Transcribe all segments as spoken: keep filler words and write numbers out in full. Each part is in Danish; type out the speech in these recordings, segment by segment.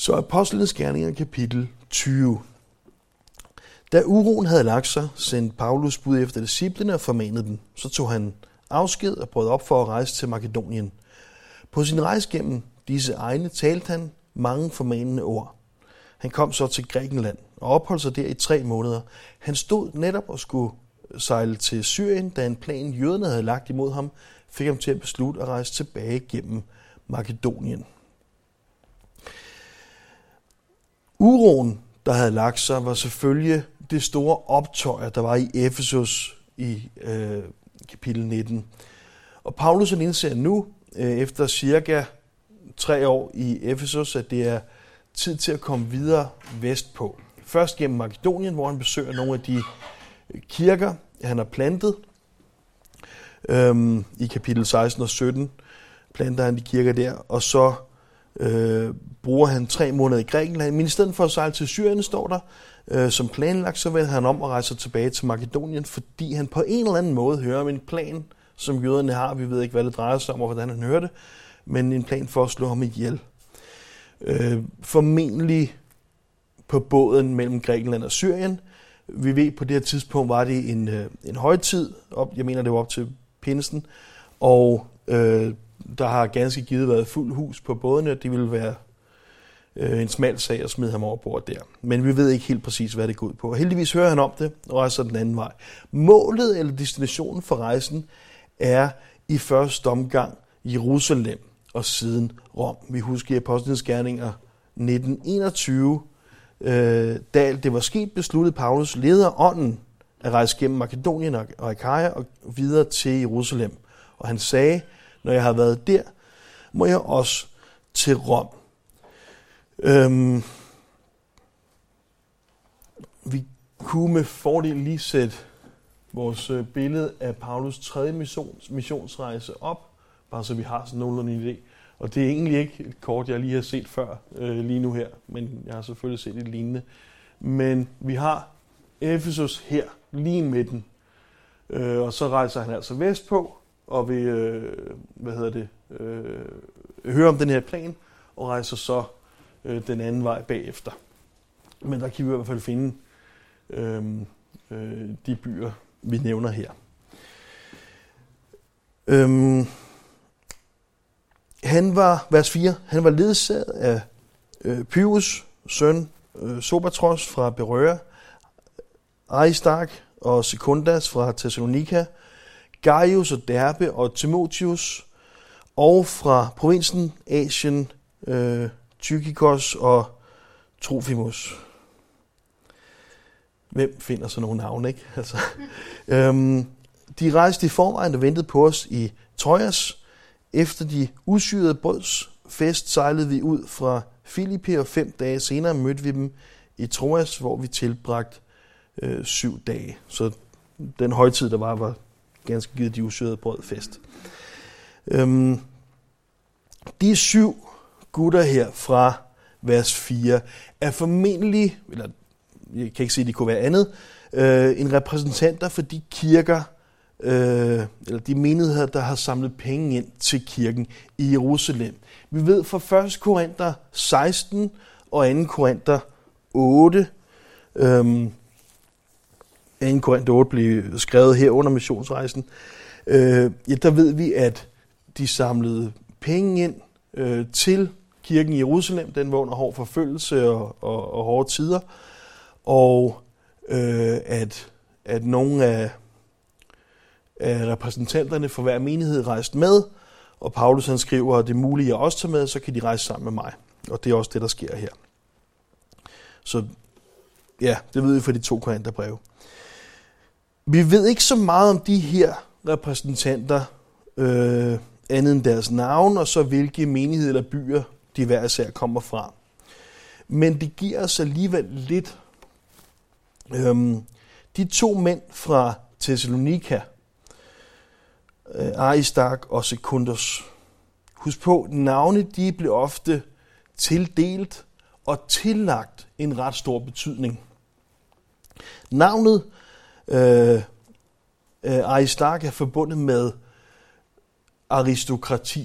Så Apostlenes Gerninger, kapitel tyve. Da uroen havde lagt sig, sendte Paulus bud efter disciplene og formanede dem. Så tog han afsked og brød op for at rejse til Makedonien. På sin rejse gennem disse egne talte han mange formanende ord. Han kom så til Grækenland og opholdt sig der i tre måneder. Han stod netop og skulle sejle til Syrien, da en plan jøderne havde lagt imod ham, fik ham til at beslutte at rejse tilbage gennem Makedonien. Uroen, der havde lagt sig, var selvfølgelig det store optøjer, der var i Efesus i øh, kapitel nitten. Og Paulus han indser nu, øh, efter cirka tre år i Efesus, at det er tid til at komme videre vestpå. Først gennem Makedonien, hvor han besøger nogle af de kirker, han har plantet. Øhm, I kapitel seksten og sytten planter han de kirker der, og så øh, bruger han tre måneder i Grækenland. Men i stedet for at sejle til Syrien, står der, øh, som planlagt, så vender han om og rejser tilbage til Makedonien, fordi han på en eller anden måde hører om en plan, som jøderne har. Vi ved ikke, hvad det drejer sig om, og hvordan han hører det, men en plan for at slå ham ihjel. Øh, formentlig på båden mellem Grækenland og Syrien. Vi ved, på det her tidspunkt var det en, en højtid, op, jeg mener det var op til pinsen, og øh, der har ganske givet været fuld hus på bådene. Det ville være øh, en smal sag at smide ham over bord der. Men vi ved ikke helt præcis, hvad det går ud på. Og heldigvis hører han om det og rejser den anden vej. Målet eller destinationen for rejsen er i første omgang Jerusalem og siden Rom. Vi husker i Apostlenes Gerninger nitten enogtyve, øh, da det var sket, besluttede Paulus leder ånden at rejse gennem Makedonien og Akaja og videre til Jerusalem. Og han sagde, når jeg har været der, må jeg også til Rom. Øhm, vi kunne med fordel lige sætte vores billede af Paulus tredje missions, missionsrejse op, bare så vi har sådan nogenlunde en idé. Og det er egentlig ikke et kort, jeg lige har set før, øh, lige nu her, men jeg har selvfølgelig set et lignende. Men vi har Efesus her, lige i midten, øh, og så rejser han altså vestpå, og vil, øh, hvad hedder det, øh, høre om den her plan, og rejser så øh, den anden vej bagefter. Men der kan vi i hvert fald finde øh, øh, de byer, vi nævner her. Øh, Han var, vers fire, han var ledsaget af øh, Pyrrhus søn øh, Sobatros fra Berøa, Aristark og Sekundas fra Thessalonika, Gaius og Derbe og Timotheus, og fra provinsen Asien, øh, Tykikos og Trofimus. Hvem finder så nogle navne, ikke? Altså, øhm, de rejste i forvejen og ventede på os i Trojas. Efter de usyrede brøds fest sejlede vi ud fra Filippi, og fem dage senere mødte vi dem i Troas, hvor vi tilbragte øh, syv dage. Så den højtid, der var, var ganske givet de usyrede brød fest. Øhm, de syv gutter her fra vers fire er formentlig, eller jeg kan ikke sige, at de kunne være andet, øh, en repræsentanter for de kirker, Øh, eller de menigheder, der har samlet penge ind til kirken i Jerusalem. Vi ved fra første Korinther seksten og anden Korinther otte. Øhm, anden Korinther otte blev skrevet her under missionsrejsen. Øh, ja, der ved vi, at de samlede penge ind øh, til kirken i Jerusalem. Den var under hård forfølgelse og, og, og hårde tider. Og øh, at, at nogle af repræsentanterne for hver menighed rejste med, og Paulus han skriver, at det er muligt at også tage med, så kan de rejse sammen med mig. Og det er også det, der sker her. Så ja, det ved vi fra de to Korintherbreve. Vi ved ikke så meget om de her repræsentanter, øh, andet end deres navn, og så hvilke menigheder eller byer de hver især kommer fra. Men det giver os alligevel lidt. Øhm, de to mænd fra Thessalonika, Aristark og Sekundas. Husk på, navne de blev ofte tildelt og tillagt en ret stor betydning. Navnet øh, Aristark er forbundet med aristokrati.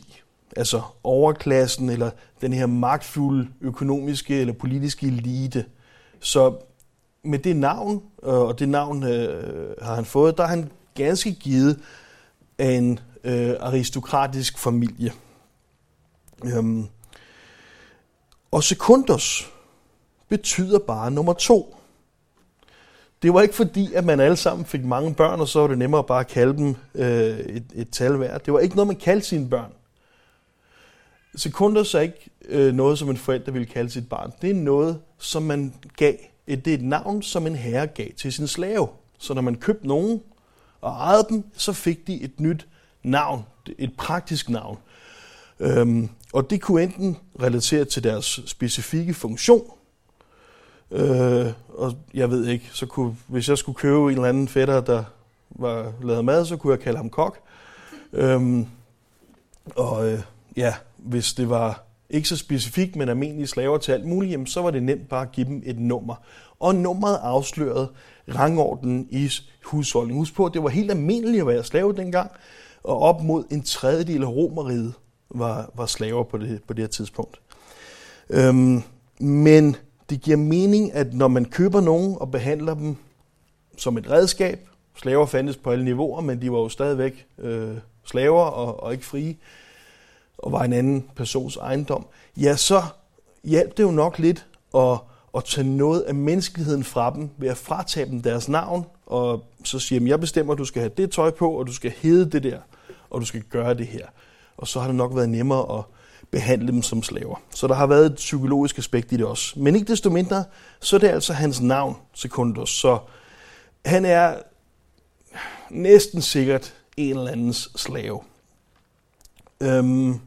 altså overklassen eller den her magtfulde økonomiske eller politiske elite. Så med det navn, og det navn øh, har han fået, der er han ganske givet af en øh, aristokratisk familie. Øhm. Og Secundus betyder bare nummer to. Det var ikke fordi, at man alle sammen fik mange børn, og så var det nemmere bare at kalde dem øh, et, et tal hver. Det var ikke noget, man kaldte sine børn. Secundus er ikke øh, noget, som en forælder ville kalde sit barn. Det er noget, som man gav. Det er et navn, som en herre gav til sin slave. Så når man købte nogen og ejede dem, så fik de et nyt navn. Et praktisk navn. Øhm, og det kunne enten relatere til deres specifikke funktion. Øh, og jeg ved ikke, så kunne, hvis jeg skulle købe en eller anden fætter, der var lavet mad, så kunne jeg kalde ham kok. Øhm, og øh, ja, hvis det var ikke så specifikt, men almindelige slaver til alt muligt, jamen, så var det nemt bare at give dem et nummer. Og nummeret afslørede rangordenen i husholdningen. Husk på, at det var helt almindeligt at være slave dengang, og op mod en tredjedel af Romerriget var, var slaver på det, på det her tidspunkt. Øhm, men det giver mening, at når man køber nogen og behandler dem som et redskab, slaver fandtes på alle niveauer, men de var jo stadigvæk øh, slaver og, og ikke frie, og var en anden persons ejendom, ja, så hjalp det jo nok lidt at, at tage noget af menneskeligheden fra dem, ved at fratage dem deres navn, og så sige, jeg bestemmer, at du skal have det tøj på, og du skal hedde det der, og du skal gøre det her. Og så har det nok været nemmere at behandle dem som slaver. Så der har været et psykologisk aspekt i det også. Men ikke desto mindre, så er det altså hans navn, Secundus. Så han er næsten sikkert en eller andens slave. Øhm.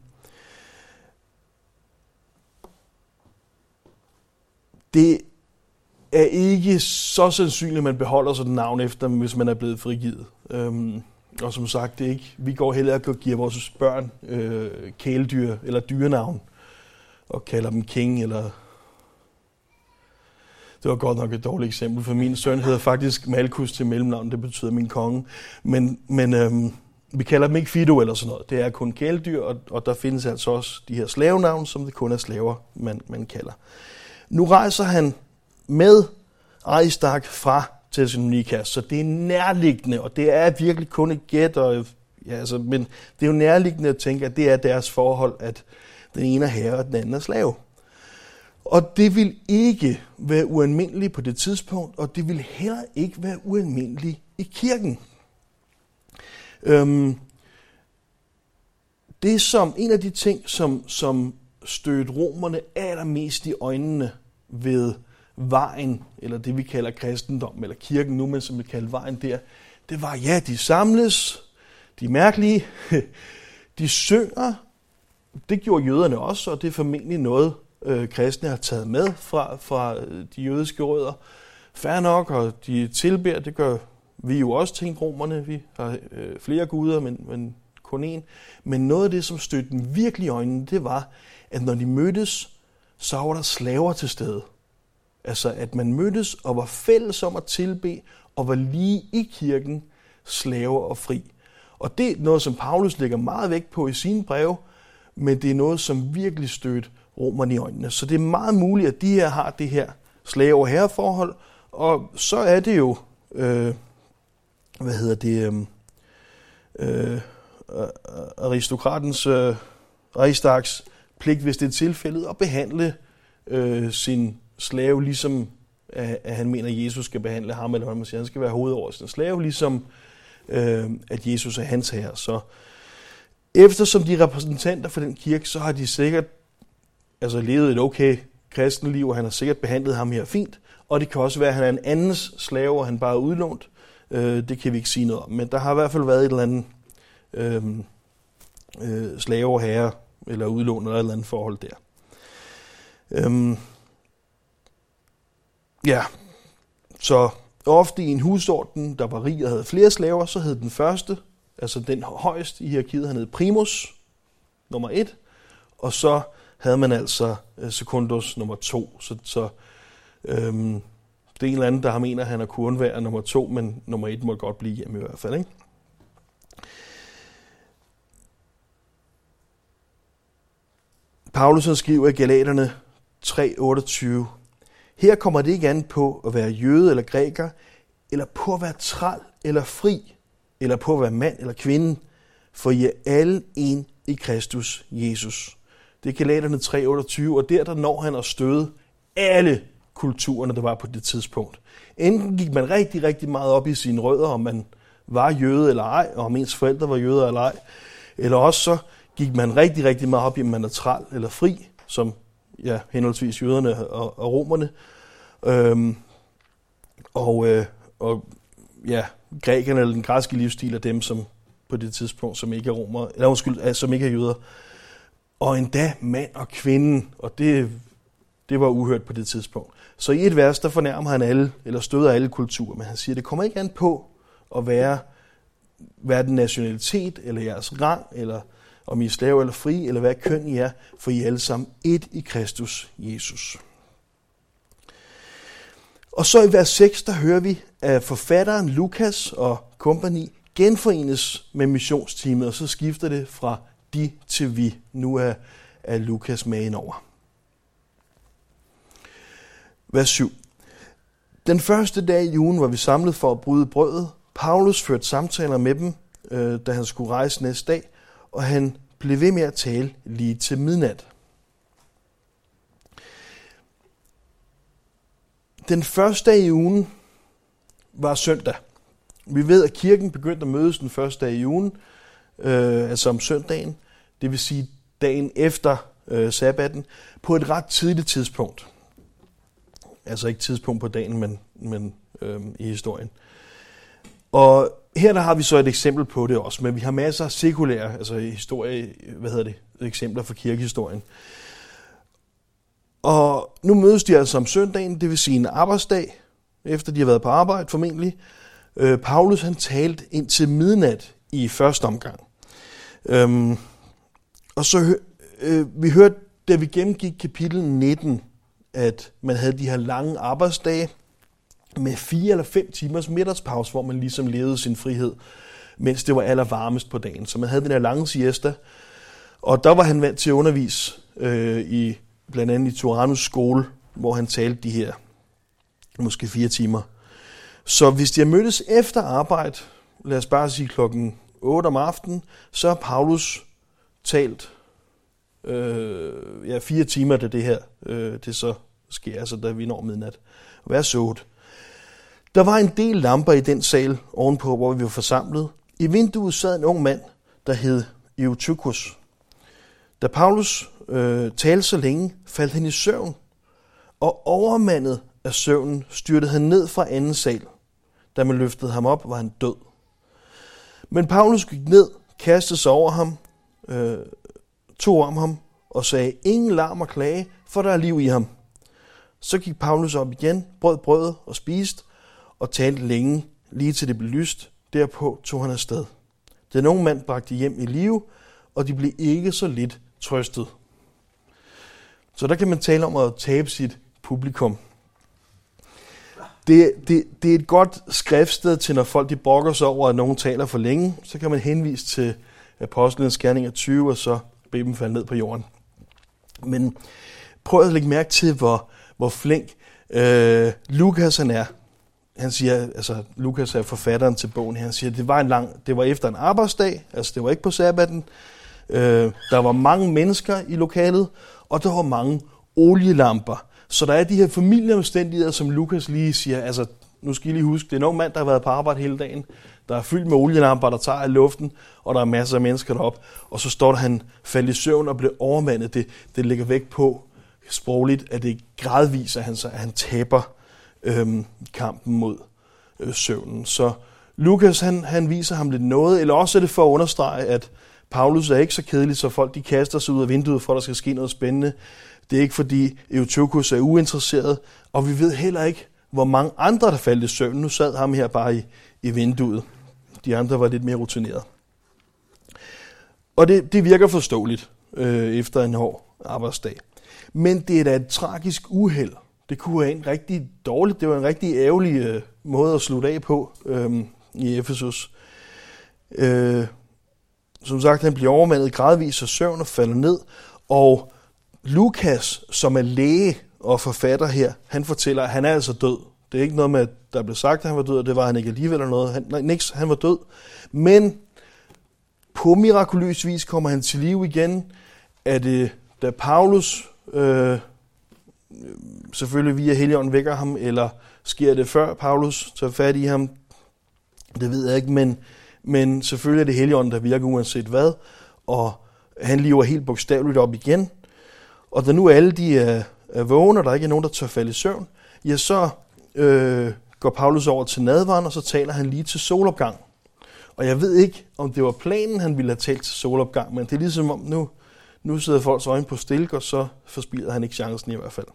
Det er ikke så sandsynligt, at man beholder sådan et navn efter, hvis man er blevet frigivet. Øhm. Og som sagt, det er ikke, vi går heller ikke og giver vores børn øh, kæledyr eller dyrenavn og kalder dem king eller... Det var godt nok et dårligt eksempel, for min søn hedder faktisk Malkus til mellemnavn, det betyder min konge. Men, men øhm, vi kalder dem ikke Fido eller sådan noget. Det er kun kæledyr, og, og der findes altså også de her slavenavn, som det kun er slaver, man, man kalder. Nu rejser han med Aristark fra Thessalonika, så det er nærliggende, og det er virkelig kun et gæt, og, ja, altså, men det er jo nærliggende at tænke, at det er deres forhold, at den ene er herre, og den anden er slave. Og det vil ikke være ualmindeligt på det tidspunkt, og det vil heller ikke være ualmindeligt i kirken. Øhm, det er som en af de ting, som, som stødte romerne allermest i øjnene ved vejen, eller det vi kalder kristendom, eller kirken nu, men som vi kalder vejen der, det var, ja, de samles, de er mærkelige, de synger, det gjorde jøderne også, og det er formentlig noget, øh, kristne har taget med fra, fra de jødiske rødder. Fair nok, og de tilbeder, det gør vi jo også, tænkt romerne, vi har øh, flere guder, men, men kun én. Men noget af det, som stødte dem virkelig i øjnene, det var, at når de mødtes, så var der slaver til stede. Altså, at man mødtes og var fælles om at tilbe, og var lige i kirken slaver og fri. Og det er noget, som Paulus lægger meget vægt på i sine breve, men det er noget, som virkelig stødte romerne i øjnene. Så det er meget muligt, at de her har det her slave- og herreforhold, og så er det jo, øh, hvad hedder det, øh, øh, aristokratens, øh, Aristarks pligt, hvis det er tilfældet, at behandle øh, sin slave, ligesom at, at han mener, at Jesus skal behandle ham, eller hvad man siger, han skal være hoved over sin slave, ligesom øh, at Jesus er hans herre. Så eftersom de er repræsentanter for den kirke, så har de sikkert altså levet et okay kristenliv, og han har sikkert behandlet ham her fint, og det kan også være, at han er en andens slave, og han bare er udlånt. Øh, det kan vi ikke sige noget om, men der har i hvert fald været et eller andet øh, øh, slave og herre, eller udlån, eller et eller andet forhold der. Øh, Ja, så ofte i en husorden, der var rig og havde flere slaver, så hed den første, altså den højeste i hierarkiet, han hed primus, nummer et, og så havde man altså secundus nummer to. Så, så øhm, det er en eller anden, der har mener, at han er kunne undvære nummer to, men nummer et må godt blive hjemme i hvert fald, ikke? Paulus han skriver i Galaterne tre otteogtyve: Her kommer det ikke an på at være jøde eller græker, eller på at være træl eller fri, eller på at være mand eller kvinde, for I er alle en i Kristus Jesus. Det er Galaterne tre otteogtyve, og der, der når han at støde alle kulturerne, der var på det tidspunkt. Enten gik man rigtig, rigtig meget op i sine rødder, om man var jøde eller ej, og om ens forældre var jøder eller ej, eller også så gik man rigtig, rigtig meget op i, om man er træl eller fri, som ja, henholdsvis jøderne og, og romerne. Øhm, og, øh, og ja, grækerne eller den græske livsstil er dem, som på det tidspunkt, som ikke er romer, eller undskyld, som ikke er jøder. Og endda mand og kvinde, og det, det var uhørt på det tidspunkt. Så i et vers, der fornærmer han alle, eller støder alle kulturer, men han siger, det kommer ikke an på at være hverken nationalitet, eller jeres rang, eller om I er slave eller fri, eller hvad køn I er, for I er alle sammen et i Kristus Jesus. Og så i vers seks, der hører vi, at forfatteren Lukas og kompagni genforenes med missionsteamet, og så skifter det fra de til vi. Nu er, er Lukas med indover. Vers syv. Den første dag i ugen var vi samlet for at bryde brødet. Paulus førte samtaler med dem, øh, da han skulle rejse næste dag, og han blev ved med at tale lige til midnat. Den første dag i ugen var søndag. Vi ved, at kirken begyndte at mødes den første dag i ugen, øh, altså om søndagen, det vil sige dagen efter øh, sabbaten, på et ret tidligt tidspunkt. Altså ikke tidspunkt på dagen, men, men øh, i historien. Og her der har vi så et eksempel på det også, men vi har masser af sekulære, altså historie, hvad hedder det, eksempler fra kirkehistorien. Og nu mødes de altså om søndagen, det vil sige en arbejdsdag, efter de har været på arbejde formentlig. Øh, Paulus han talte indtil midnat i første omgang. Øhm, og så øh, vi hørte, da vi gennemgik kapitel nitten, at man havde de her lange arbejdsdage med fire eller fem timers middagspause, hvor man ligesom levede sin frihed, mens det var allervarmest på dagen. Så man havde den her lange siesta, og der var han vant til at undervise øh, i blandt andet i Tyrannus skole, hvor han talte de her måske fire timer. Så hvis de har mødtes efter arbejde, lad os bare sige klokken otte om aftenen, så har Paulus talt øh, ja, fire timer, da det her øh, det så sker, altså da vi når midnat. Vers otte. Der var en del lamper i den sal ovenpå, hvor vi var forsamlet. I vinduet sad en ung mand, der hed Eutychus. Da Paulus øh, talte så længe, faldt han i søvn, og overmandet af søvnen styrtede han ned fra anden sal. Da man løftede ham op, var han død. Men Paulus gik ned, kastede sig over ham, øh, tog om ham og sagde, ingen larm og klage, for der er liv i ham. Så gik Paulus op igen, brød brødet og spiste, og talte længe, lige til det blev lyst. Derpå tog han afsted. Den unge mand bragte hjem i live, og de blev ikke så lidt trøstet. Så der kan man tale om at tabe sit publikum. Det, det, det er et godt skriftsted til, når folk de brokker sig over, at nogen taler for længe. Så kan man henvise til Apostlenes Gerninger tyve, og så bede dem falde ned på jorden. Men prøv at lægge mærke til, hvor, hvor flink øh, Lukas han er. Han siger, altså Lukas er forfatteren til bogen her, han siger, det var en lang, det var efter en arbejdsdag, altså det var ikke på sabbaten. Øh, der var mange mennesker i lokalet, og der var mange olielamper. Så der er de her familieomstændigheder, som Lukas lige siger, altså nu skal I lige huske, det er en ung mand, der har været på arbejde hele dagen, der er fyldt med olielamper, der tager af luften, og der er masser af mennesker deroppe, og så står der, han faldt i søvn og blev overmandet. Det, det ligger væk på sprogligt, at det gradvist, at han, at han taber øhm, kampen mod øh, søvnen. Så Lukas, han, han viser ham lidt noget, eller også er det for at understrege, at Paulus er ikke så kedelig, så folk de kaster sig ud af vinduet, for at der skal ske noget spændende. Det er ikke fordi Eutychus er uinteresseret, og vi ved heller ikke, hvor mange andre, der faldt i søvn. Nu sad ham her bare i, i vinduet. De andre var lidt mere rutineret. Og det, det virker forståeligt øh, efter en hård arbejdsdag. Men det er da et tragisk uheld. Det kunne være en rigtig dårlig, det var en rigtig ærgerlig øh, måde at slutte af på øh, i Efesus. Øh, som sagt, han bliver overmandet gradvist af søvn og falder ned, og Lukas, som er læge og forfatter her, han fortæller, at han er altså død. Det er ikke noget med, at der blev sagt, at han var død, og det var han ikke alligevel eller noget. Han, nej, niks, han var død. Men på mirakuløs vis kommer han til live igen, at det, da Paulus, øh, selvfølgelig via Helligånden vækker ham, eller sker det før Paulus tager fat i ham, det ved jeg ikke, men, men selvfølgelig er det Helligånden, der virker uanset hvad, og han lever helt bogstaveligt op igen. Og da nu alle de er, er vågne, og der ikke er nogen, der tør falde i søvn, ja, så øh, går Paulus over til nadveren, og så taler han lige til solopgang. Og jeg ved ikke, om det var planen, han ville have talt til solopgang, men det er ligesom om, nu, nu sidder folks øjne på stilk, og så forspilder han ikke chancen i hvert fald.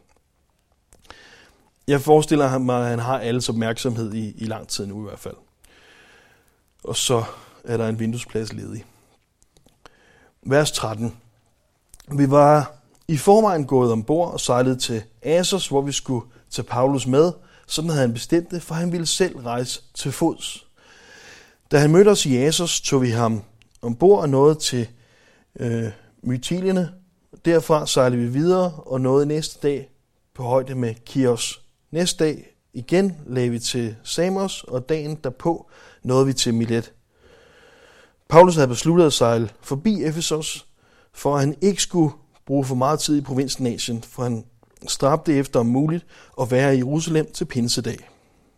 Jeg forestiller mig, at han har alles opmærksomhed i, i lang tid nu i hvert fald. Og så er der en vinduesplads ledig. Vers tretten. Vi var i forvejen gået ombord og sejlede til Assos, hvor vi skulle tage Paulus med. Sådan havde han bestemt det, for han ville selv rejse til fods. Da han mødte os i Assos, tog vi ham ombord og nåede til øh, Mytilene. Derfra sejlede vi videre og nåede næste dag på højde med Chios. Næste dag igen lagde vi til Samos, og dagen derpå nåede vi til Milet. Paulus havde besluttet at sejle forbi Efesos, for at han ikke skulle bruge for meget tid i provinsen Asien, for han stræbte efter om muligt at være i Jerusalem til pinsedag.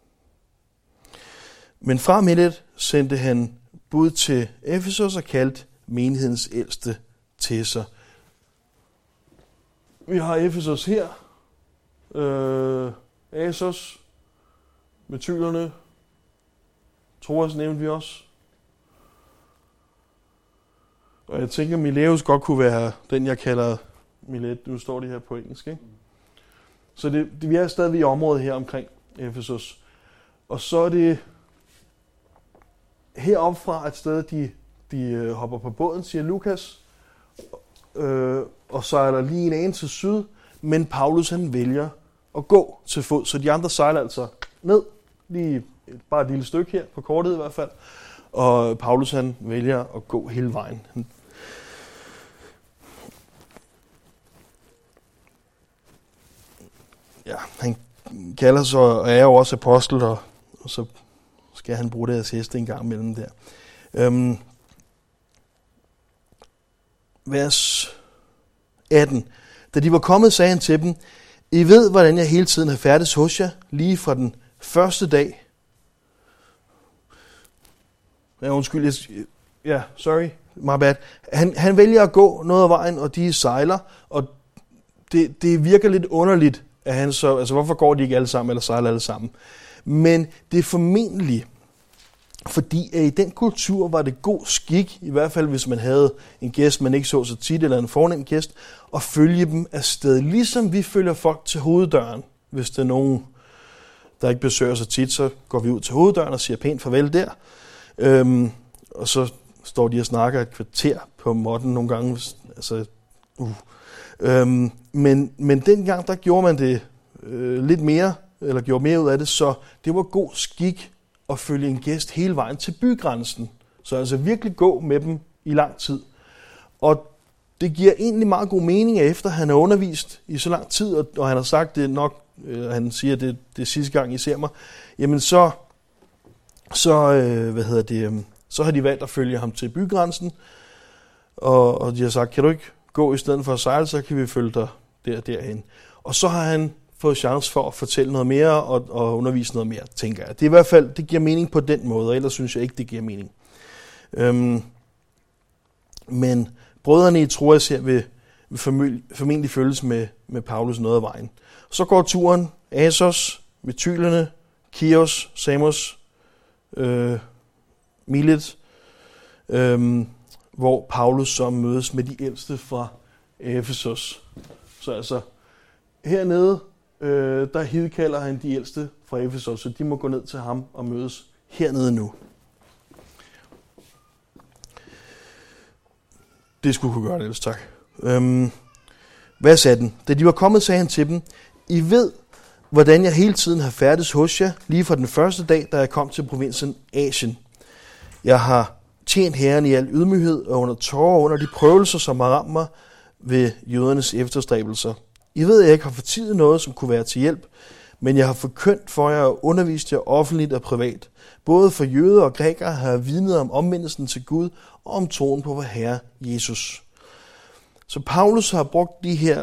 Men fra Milet sendte han bud til Efesos og kaldte menighedens ældste til sig. Vi har Efesos her, øh, Assos, Mytilene, Troas nævnte vi også. Og jeg tænker, Mileus godt kunne være den, jeg kalder Milet. Nu står det her på engelsk, ikke? Så det, det, vi er stadig i området her omkring Efesos. Og så er det heroppe fra et sted, de, de hopper på båden, siger Lukas, øh, og sejler lige en anelse til syd, men Paulus han vælger at gå til fod. Så de andre sejler altså ned, lige bare et lille stykke her, på kortet i hvert fald, og Paulus han vælger at gå hele vejen. Ja, han kalder sig og er jo også apostel, og, og så skal han bruge deres heste en gang mellem der. Øhm, vers atten. Da de var kommet, sagde han til dem, I ved, hvordan jeg hele tiden har færdes hos jer, lige fra den første dag. Ja, undskyld, jeg, ja, sorry, my bad. Han, han vælger at gå noget af vejen, og de sejler, og det, det virker lidt underligt, at han så, altså hvorfor går de ikke alle sammen, eller sejler alle sammen? Men det er formentlig, fordi at i den kultur var det god skik, i hvert fald hvis man havde en gæst, man ikke så så tit, eller en fornem gæst, at følge dem afsted, ligesom vi følger folk til hoveddøren. Hvis der er nogen, der ikke besøger så tit, så går vi ud til hoveddøren og siger pænt farvel der. Øhm, og så står de og snakker et kvarter på måtten nogle gange. Altså, uh. øhm, men, men dengang, der gjorde man det øh, lidt mere, eller gjorde mere ud af det, så det var god skik at følge en gæst hele vejen til bygrænsen. Så altså virkelig gå med dem i lang tid. Og det giver egentlig meget god mening, at efter han har undervist i så lang tid, og, og han har sagt det nok, øh, han siger det, det sidste gang I ser mig, jamen så, så, øh, hvad hedder det, øh, så har de valgt at følge ham til bygrænsen, og, og de har sagt, kan du ikke gå i stedet for at sejle, så kan vi følge dig der derhen. Og så har han fået chance for at fortælle noget mere og, og undervise noget mere, tænker jeg. Det er i hvert fald, det giver mening på den måde, og ellers synes jeg ikke, det giver mening. Øhm, men brødrene i Troas her vil, vil formentlig følges med, med Paulus noget af vejen. Så går turen Assos, Mytilene, Chios, Samos, øh, Milet, øh, hvor Paulus så mødes med de ældste fra Efesos. Så altså hernede, øh, der hidkalder han de ældste fra Efesos, så de må gå ned til ham og mødes hernede nu. Det skulle kunne gøre det ellers, tak. Øhm, vers atten. Da de var kommet, sagde han til dem, I ved, hvordan jeg hele tiden har færdes hos jer, lige fra den første dag, da jeg kom til provinsen Asien. Jeg har tjent Herren i al ydmyghed og under tårer under de prøvelser, som har ramt mig, ved jødernes efterstræbelser. I ved, at jeg ikke har fortiet noget, som kunne være til hjælp, men jeg har forkyndt for jer og undervist jer offentligt og privat. Både for jøder og grækere har jeg vidnet om omvendelsen til Gud og om troen på vor Herre Jesus. Så Paulus har brugt de her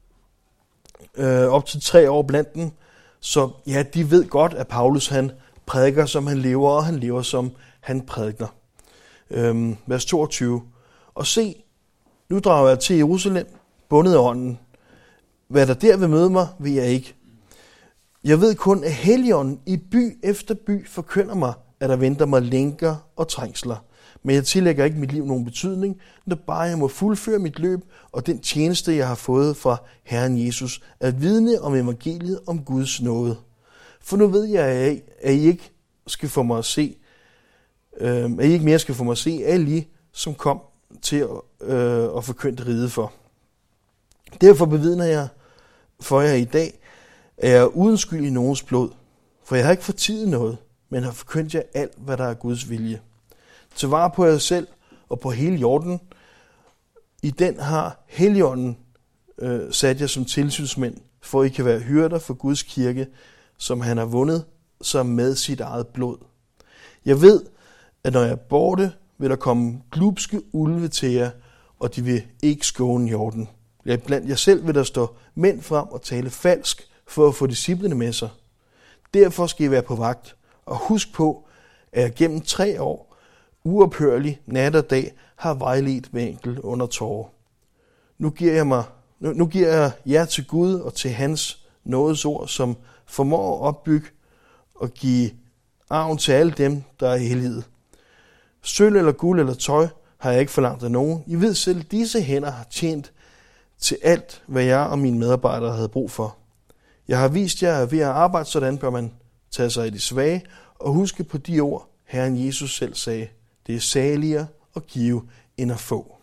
øh, op til tre år blandt dem, så ja, de ved godt, at Paulus han prædiker, som han lever, og han lever, som han prædiker. Øhm, vers toogtyve. Og se, nu drager jeg til Jerusalem, bundet af ånden. Hvad der der vil møde mig, ved jeg ikke. Jeg ved kun, at Helligånden i by efter by forkynder mig, at der venter mig lænker og trængsler. Men jeg tillægger ikke mit liv nogen betydning, når bare jeg må fuldføre mit løb og den tjeneste, jeg har fået fra Herren Jesus, at vidne om evangeliet om Guds nåde. For nu ved jeg, at I ikke skal få mig at se, øh, at I ikke mere skal få mig at se alle I, som kom til at, øh, at forkynde riget for. Derfor bevidner jeg for jer i dag, at jeg er uden skyld i nogens blod, for jeg har ikke fortiet noget, men har forkyndt jer alt, hvad der er Guds vilje. Til vare på jer selv og på hele jorden. I den har Helligånden øh, sat jer som tilsynsmænd, for I kan være hyrder for Guds kirke, som han har vundet sig med sit eget blod. Jeg ved, at når jeg er borte, vil der komme glubske ulve til jer, og de vil ikke skåne jorden. Ja, blandt jer selv vil der stå mænd frem og tale falsk, for at få disciplene med sig. Derfor skal I være på vagt, og husk på, at jeg gennem tre år, uophørlig, nat og dag, har vejledt hver enkelt under tårer. Nu giver jeg mig, nu, nu giver jeg jer til Gud og til hans nådes ord, som formår at opbygge og give arven til alle dem, der er helliget. Sølv eller guld eller tøj har jeg ikke forlangt af nogen. I ved selv, disse hænder har tjent til alt, hvad jeg og mine medarbejdere havde brug for. Jeg har vist jer, at ved at arbejde sådan, bør man tage sig af de svage og huske på de ord, Herren Jesus selv sagde. Det er saligere at give end at få.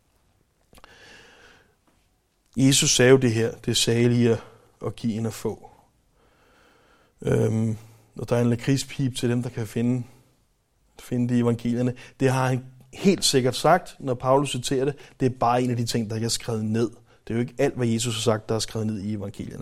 Jesus sagde jo det her, det er saligere at give end at få. Øhm, og der er en lakridspip til dem, der kan finde, finde det i evangelierne. Det har han helt sikkert sagt, når Paulus citerer det. Det er bare en af de ting, der ikke er skrevet ned. Det er jo ikke alt, hvad Jesus har sagt, der er skrevet ned i evangelierne.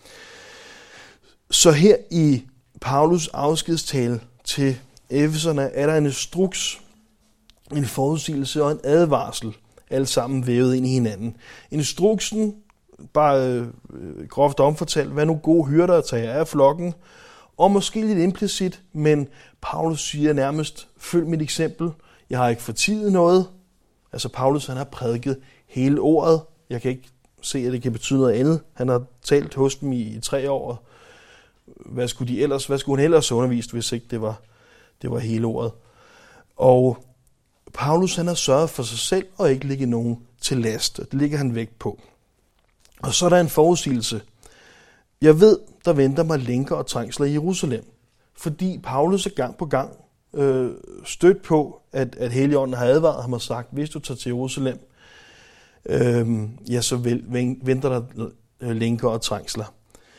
Så her i Paulus afskedstale til Efeserne er der en instruks, en forudsigelse og en advarsel, alle sammen vævet ind i hinanden. Instruksen, bare øh, groft omfortalt, vær nu gode hyrder at tage af flokken, og måske lidt implicit, men Paulus siger nærmest, følg mit eksempel, jeg har ikke fortiet noget. Altså Paulus, han har prædiket hele ordet. Jeg kan ikke se, at det kan betyde noget andet. Han har talt hos dem i, i tre år. Hvad skulle, de ellers, hvad skulle han ellers undervist, hvis ikke det var, det var hele ordet? Og Paulus, han har sørget for sig selv og ikke lægge nogen til last. Det ligger han vægt på. Og så er der en forudsigelse. Jeg ved, der venter mig lænker og trængsler i Jerusalem, fordi Paulus er gang på gang øh, stødt på, at, at Helligånden har advaret ham og sagt, hvis du tager til Jerusalem, øh, ja, så vel, venter der lænker og trængsler.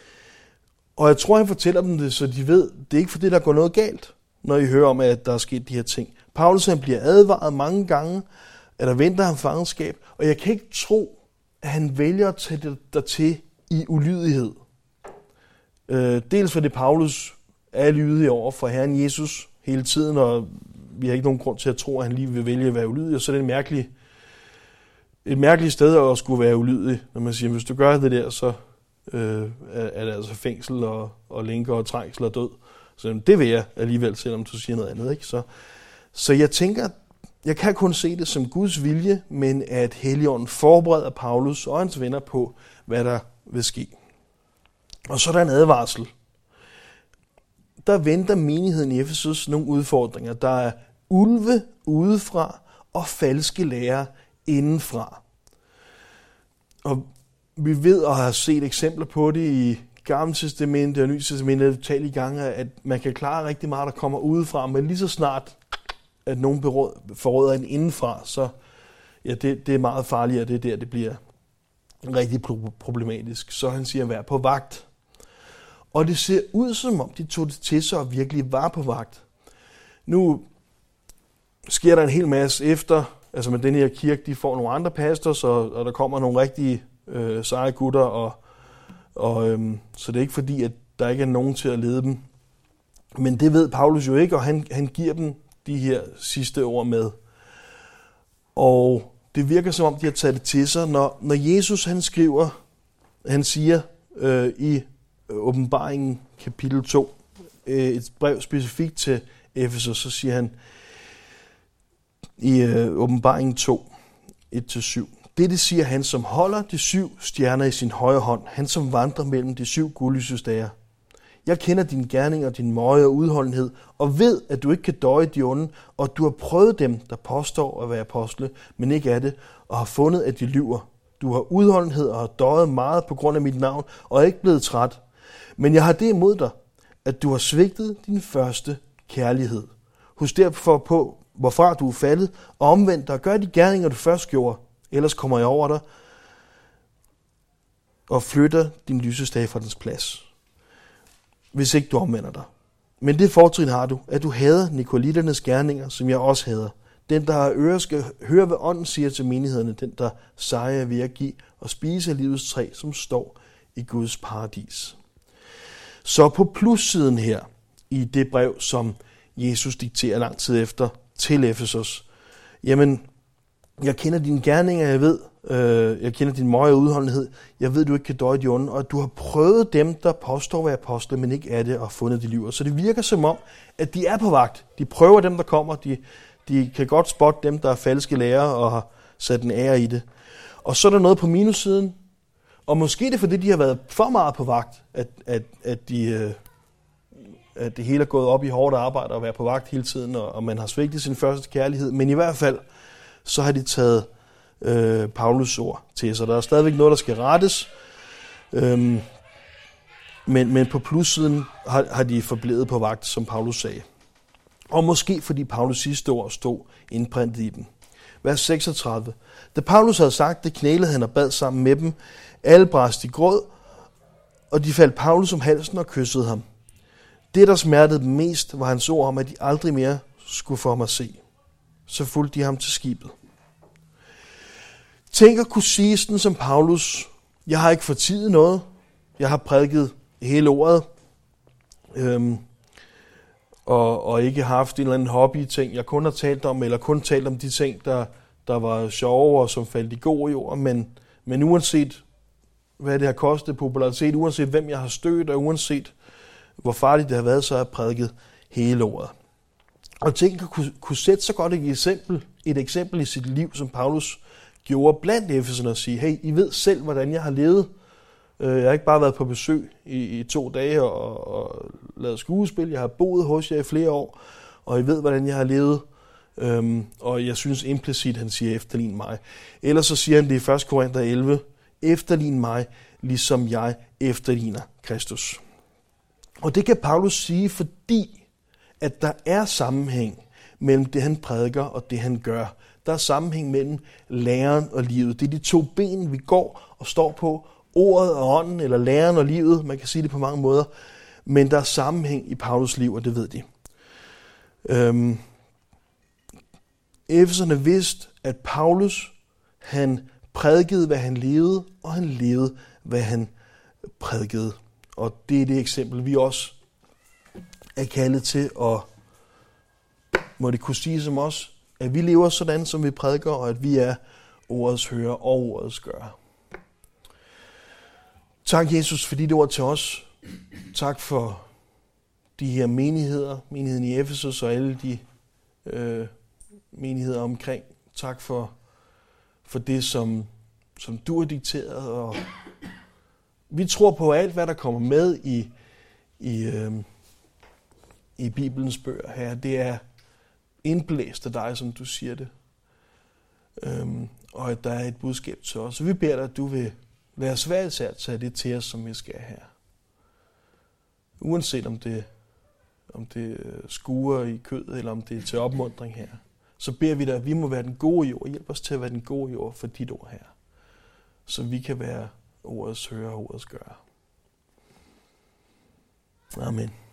Og jeg tror, han fortæller dem det, så de ved, det er ikke fordi, der går noget galt, når I hører om, at der er sket de her ting. Paulus han bliver advaret mange gange, at der venter ham fangenskab, og jeg kan ikke tro, at han vælger at tage det dertil i ulydighed. Øh, dels fordi Paulus er lydig over for Herren Jesus hele tiden, og vi har ikke nogen grund til at tro, at han lige vil vælge at være ulydig, og så er det en mærkelig, et mærkeligt sted at skulle være ulydig, når man siger, hvis du gør det der, så øh, er det altså fængsel og, og lænker og trængsel og død. Så det vil jeg alligevel, selvom du siger noget andet. Ikke? Så, så jeg tænker, jeg kan kun se det som Guds vilje, men at Helligånden forbereder Paulus og hans venner på, hvad der vil ske. Og så er der en advarsel. Der venter menigheden i Efesus nogle udfordringer. Der er ulve udefra og falske lærere indenfra. Og vi ved og har set eksempler på det i Gamle Testamentet og Nye Testamentet tallige gange, at man kan klare rigtig meget, der kommer udefra, men lige så snart, at nogen forråder en indenfra, så ja, det, det er meget farligt, og det er der, det bliver rigtig problematisk. Så han siger, vær på vagt. Og det ser ud som om, de tog det til sig og virkelig var på vagt. Nu sker der en hel masse efter, altså med den her kirke, de får nogle andre pastors, og, og der kommer nogle rigtige øh, seje gutter, og, og øhm, så det er ikke fordi, at der ikke er nogen til at lede dem. Men det ved Paulus jo ikke, og han, han giver dem de her sidste ord med. Og det virker som om, de har taget det til sig, når, når Jesus han skriver, han siger øh, i Åbenbaringen kapitel to, øh, et brev specifikt til Efesos, så siger han i øh, Åbenbaringen to, et til syv. Dette siger han, som holder de syv stjerner i sin højre hånd, han som vandrer mellem de syv guldlysestager. Jeg kender din gerning og din møje og udholdenhed, og ved, at du ikke kan døje de onde, og du har prøvet dem, der påstår at være apostle, men ikke er det, og har fundet, at de lyver. Du har udholdenhed og har døjet meget på grund af mit navn, og er ikke blevet træt. Men jeg har det imod dig, at du har svigtet din første kærlighed. Husk derfor på, hvorfra du er faldet, og omvendt dig, og gør de gerninger, du først gjorde. Ellers kommer jeg over dig, og flytter din lysestage fra dens plads, hvis ikke du omvender dig. Men det fortrin har du, at du hader nikoliternes gerninger, som jeg også hader. Den, der har ører, skal høre, hvad ånden siger til menighederne. Den, der sejrer ved at give og spise af livets træ, som står i Guds paradis. Så på plussiden her, i det brev, som Jesus dikterer lang tid efter til Efesos, jamen, jeg kender dine gerninger, jeg ved, øh, jeg kender din møje og udholdenhed, jeg ved, du ikke kan døje de onde, og at du har prøvet dem, der påstår at være apostle, men ikke er det, og fundet de lyver. Så det virker som om, at de er på vagt. De prøver dem, der kommer, de, de kan godt spotte dem, der er falske lærere, og har sat en ære i det. Og så er der noget på minussiden, og måske det er fordi, de har været for meget på vagt, at, at, at, de, øh, at det hele er gået op i hårdt arbejde, og være på vagt hele tiden, og, og man har svigtet sin første kærlighed, men i hvert fald, så har de taget øh, Paulus' ord til sig. Der er stadigvæk noget, der skal rettes, øhm, men, men på plussiden har, har de forblevet på vagt, som Paulus sagde. Og måske fordi Paulus sidste ord stod indprintet i dem. Vers seksogtredive. Da Paulus havde sagt det, knælede han og bad sammen med dem. Alle brast i gråd, og de faldt Paulus om halsen og kyssede ham. Det, der smertede dem mest, var hans ord om, at de aldrig mere skulle få ham at se. Så fulgte de ham til skibet. Tænk at kunne sige sådan som Paulus, jeg har ikke for tid noget, jeg har prædiket hele ordet, øhm, og, og ikke haft en eller anden hobby-ting, jeg kun har talt om, eller kun talt om de ting, der, der var sjove og som faldt i god jord, men, men uanset hvad det har kostet popularitet, uanset hvem jeg har stødt, og uanset hvor farligt det har været, så har jeg prædiket hele ordet. Og tænk at kunne, kunne sætte så godt et eksempel, et eksempel i sit liv, som Paulus gjorde blandt Efeserne, og sige, hey, I ved selv, hvordan jeg har levet. Jeg har ikke bare været på besøg i, i to dage og, og lavet skuespil. Jeg har boet hos jer i flere år, og I ved, hvordan jeg har levet. Øhm, og jeg synes implicit, han siger, efterlign mig. Ellers så siger han det i første Korinther elleve, efterlign mig, ligesom jeg efterligner Kristus. Og det kan Paulus sige, fordi at der er sammenhæng mellem det, han prædiker, og det, han gør. Der er sammenhæng mellem læren og livet. Det er de to ben, vi går og står på. Ordet og ånden, eller læren og livet. Man kan sige det på mange måder. Men der er sammenhæng i Paulus liv, og det ved de. Øhm, Efeserne vidste, at Paulus, han prædikede, hvad han levede, og han levede, hvad han prædikede. Og det er det eksempel, vi også er kaldet til, og må det kunne sige som os, at vi lever sådan, som vi prædiker, og at vi er ordets hører og ordets gør. Tak, Jesus, for dit ord til os. Tak for de her menigheder, menigheden i Efesos og alle de øh, menigheder omkring. Tak for, for det, som, som du har dikteret. Og vi tror på alt, hvad der kommer med i, i, øh, i Bibelens bøger her. Det er indblæst af dig, som du siger det. Øhm, og at der er et budskab til os. Så vi beder dig, at du vil være svært til at tage det til os, som vi skal her. Uanset om det, om det skuer i kødet, eller om det er til opmuntring her. Så beder vi dig, at vi må være den gode jord. Hjælp os til at være den gode jord for dit ord her. Så vi kan være ordets hører og ordets gør. Amen.